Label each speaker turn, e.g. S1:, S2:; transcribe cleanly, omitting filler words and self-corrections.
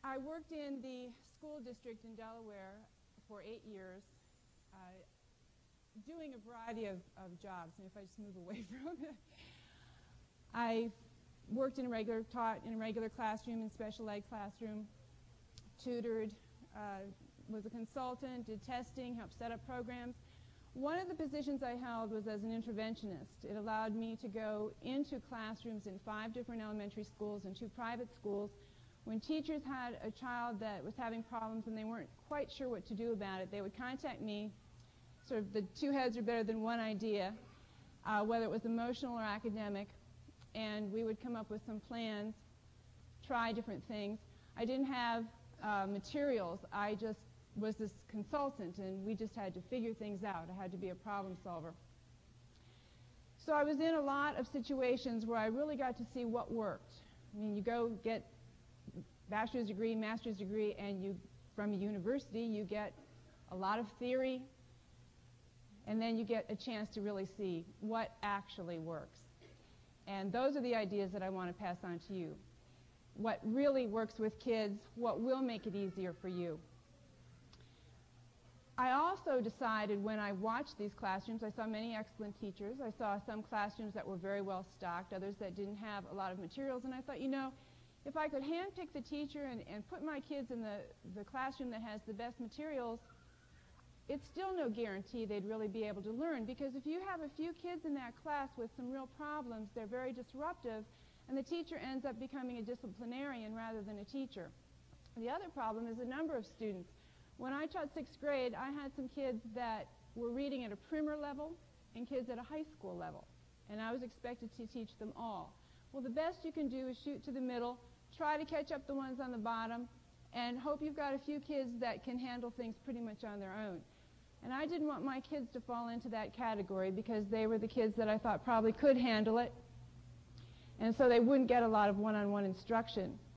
S1: I worked in the school district in Delaware for 8 years, doing a variety of jobs. And if I just move away from it, I worked taught in a regular classroom, in special ed classroom, tutored, was a consultant, did testing, helped set up programs. One of the positions I held was as an interventionist. It allowed me to go into classrooms in 5 different elementary schools and 2 private schools. When teachers had a child that was having problems and they weren't quite sure what to do about it, they would contact me. Sort of the 2 heads are better than 1 idea, whether it was emotional or academic, and we would come up with some plans, try different things. I didn't have materials. I just was this consultant, and we just had to figure things out. I had to be a problem solver. So I was in a lot of situations where I really got to see what worked. I mean, you go get bachelor's degree, master's degree, and from a university, you get a lot of theory, and then you get a chance to really see what actually works. And those are the ideas that I want to pass on to you. What really works with kids, what will make it easier for you. I also decided when I watched these classrooms, I saw many excellent teachers. I saw some classrooms that were very well stocked, others that didn't have a lot of materials, and I thought, you know, if I could handpick the teacher and put my kids in the classroom that has the best materials, it's still no guarantee they'd really be able to learn, because if you have a few kids in that class with some real problems, they're very disruptive, and the teacher ends up becoming a disciplinarian rather than a teacher. The other problem is the number of students. When I taught 6th grade, I had some kids that were reading at a primer level and kids at a high school level, and I was expected to teach them all. Well, the best you can do is shoot to the middle, try to catch up the ones on the bottom, and hope you've got a few kids that can handle things pretty much on their own. And I didn't want my kids to fall into that category because they were the kids that I thought probably could handle it, and so they wouldn't get a lot of one-on-one instruction.